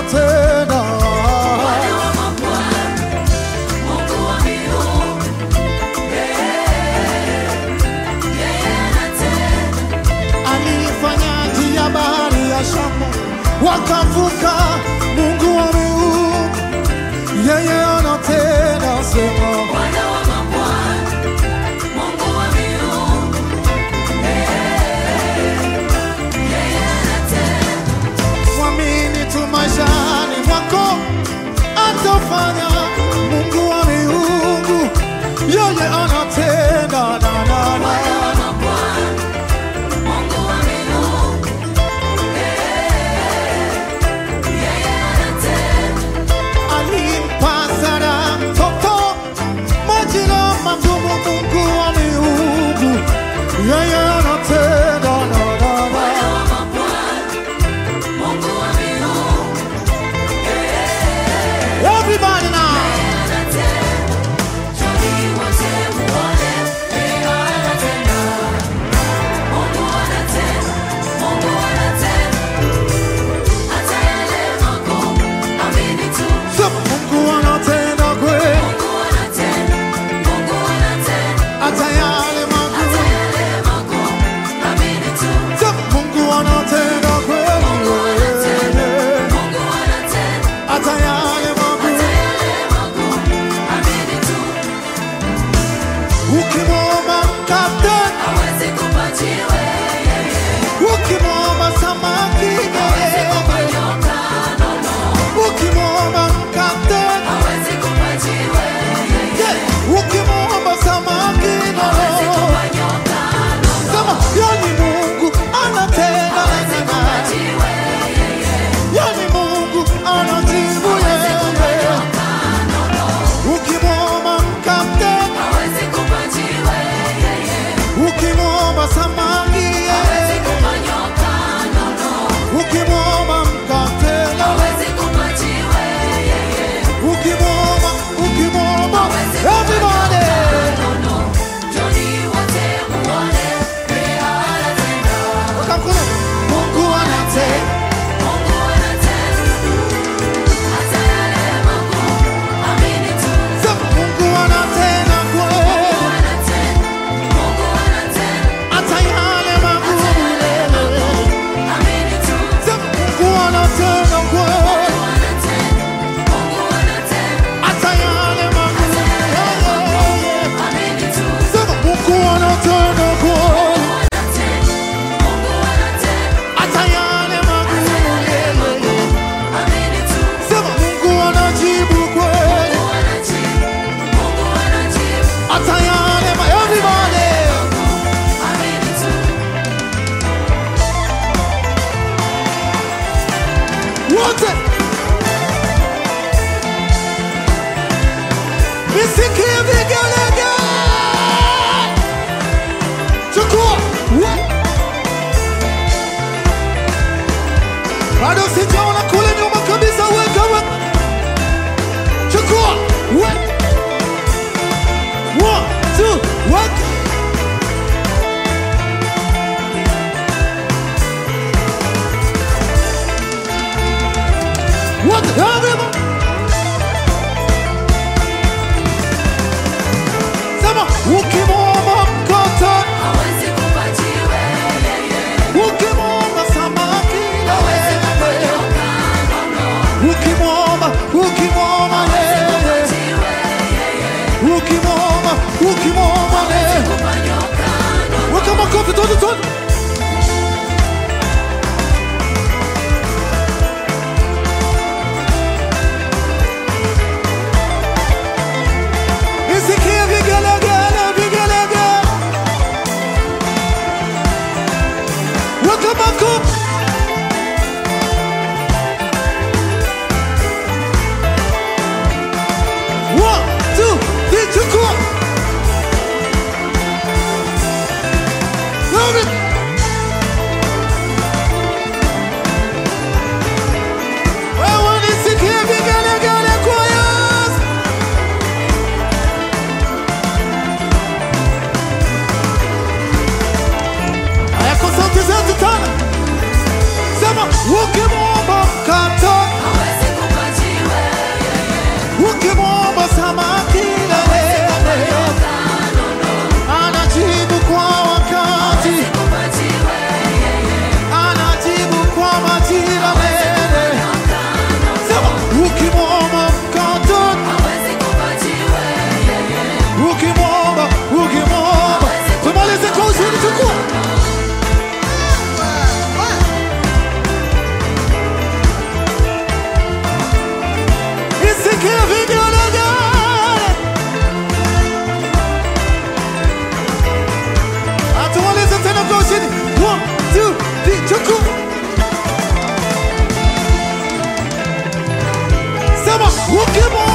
anatenda. Alifanya njia bahari ya Shamu wakavuka. Mungu wa miungu, yeye anatenda. Sema Bwana wa mabwana, Mungu wa miungu, yeye anatenda. Mwamini tu maishani mwako atafanya. Mungu wa miungu, yeye anatenda. Everybody now. Ukimwomba mkate hawezi kupatiwa, ukimwomba samaki hawezi kupanyoka. Ukimwomba mkate hawezi kupatiwa, ukimwomba samaki hawezi kupanyoka. Kama yani Mungu anatenda, hawezi kupatiwa, yani Mungu anajibu yeye. Ukimwomba mkate hawezi kupatiwa, ukimwomba samaki hawezi kupanyoka. Ukimwomba mkate hawezi kupatiwa, ukimwomba everybody. Mungu anatenda. Bado sijaona kule nyuma kabisa. Weka chukua. 1, 2, weka. What everyone? Sema ukimwomba mkate hawezi kupatiwa, ukimwomba samaki hawezi kupanyoka. Ukimwomba yeye, ukimwomba yeye, weka makofi toto. Isikie vigelegele. Weka makofi. ukimwomba